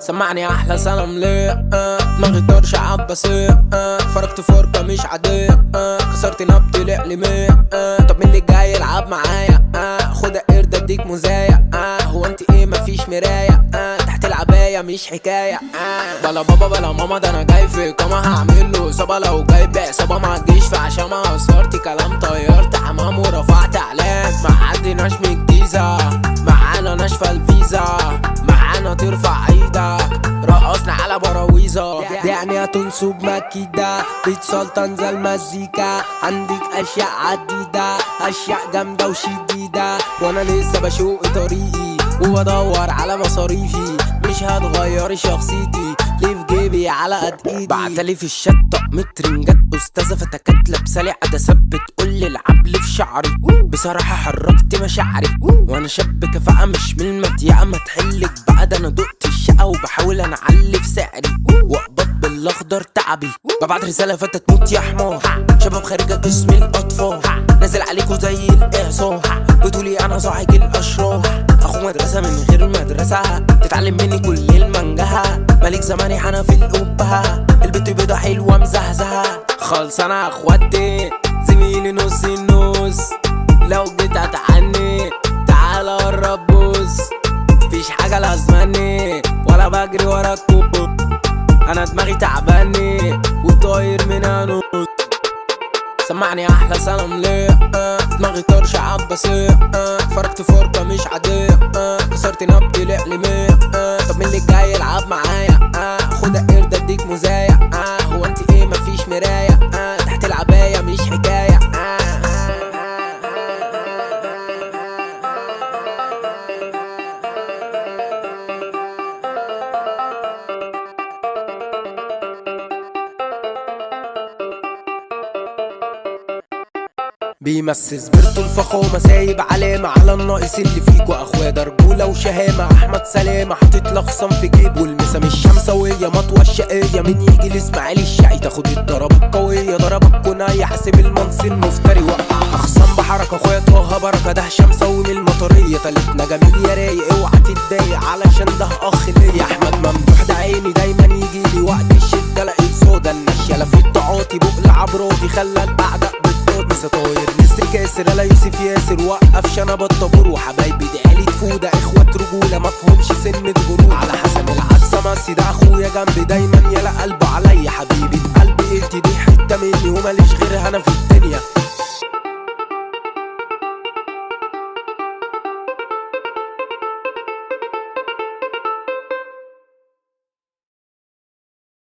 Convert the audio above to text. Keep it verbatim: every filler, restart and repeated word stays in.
سمعني احلى سلام ليه أه دماغي طرش عباسيه أه فرقت فرقه مش عاديه أه كسرت نبض لقلميه أه طب مين اللي جاي يلعب معايا أه خد قرد اديك مزايا أه هو انت ايه مفيش مرايه أه تحت العبايه مش حكايه أه بلا بابا بلا ماما ده انا جاي في كما هعمل له اصابه لو جاي بعصابه ما تجيش في عشان ما قصرت كلام طيرت حمام ورفعت اعلام ما عديناش من الجيزه معانا ناشفه الفيزا معانا ترفع ايدك رقصنا على براويزة يعني هتنصب مكيدة بيت سلطان زي المزيكا عندك اشياء عديدة اشياء جامدة وشديدة وانا لسه بشوق طريقي وبدور على مصاريفي مش هتغيري شخصيتي ليه في جيبي على قد ايدي بعتلي في الشات طقم ترنجات استاذة فتكات لابسالي عدسات بتقولي العب لي في شعري بصراحة حركت مشاعري وانا شاب كفاءة مش من المضيعة ما تحلك بقى ده انا دقت الشقة وبحاول انا اعلي في سعري واقبض بالاخضر تعبي ببعت رسالة فتتموت يا حمار شباب خارجة جسم الاطفال نازل عليكوا زي الاعصار بتقولي انا صاحب الاشرار اخو مدرسة من غير مدرسة تتعلم مني كل المنجهة مالك زماني حنا في القبها البت بيضة حلوة مزهزهة خالص انا اخواتي زميلي نص النص لو جيت هتعني تعالى قرب بص مفيش حاجة لازماني ولا بجري ورا الكوب انا دماغي تعباني وطاير من انوت سمعني احلى سلام ليه أه دماغي طرش عباسيه أه فرقت فرقه مش عاديه أه كسرت نبض لقلميه أه طب مين اللي جاي يلعب معايا أه خد قرد اديك مزايا أه هو انت ايه مفيش مرايه أه تحت العبايه مش حكايه أه بيمثل سبرتو الفخامة سايب علامة على الناقص اللي فيك واخويا درجولة وشهامة احمد سلامة حاطط لخصم في جيب والمسا مش شمسوية مطوى الشقية من يجي الاسماعيلي الشقي تاخد الضرب القوية ضربك كناية حاسب المنصي المفتري وقع اخصام بحركة اخويا طه بركة ده شمسوي من المطرية تالتنا جميل يا رايق اوعى تتضايق علشان ده اخ ليا احمد ممدوح ده عيني دايما يجيلي وقت الشدة الاقي صودا النشيلة في التعاطي بقل عبراتي خلى الاعداء مسا طاير نسر كاسر الا يوسف ياسر وقف شنب الطابور وحبايبي دي عيلة فودة اخوة رجولة مفهومش سن غرور على حسن العدسة ماسي ده اخويا جنبي دايما يلا قلبه عليا حبيبي قلبي انتي دي حتة مني وماليش غيرها انا في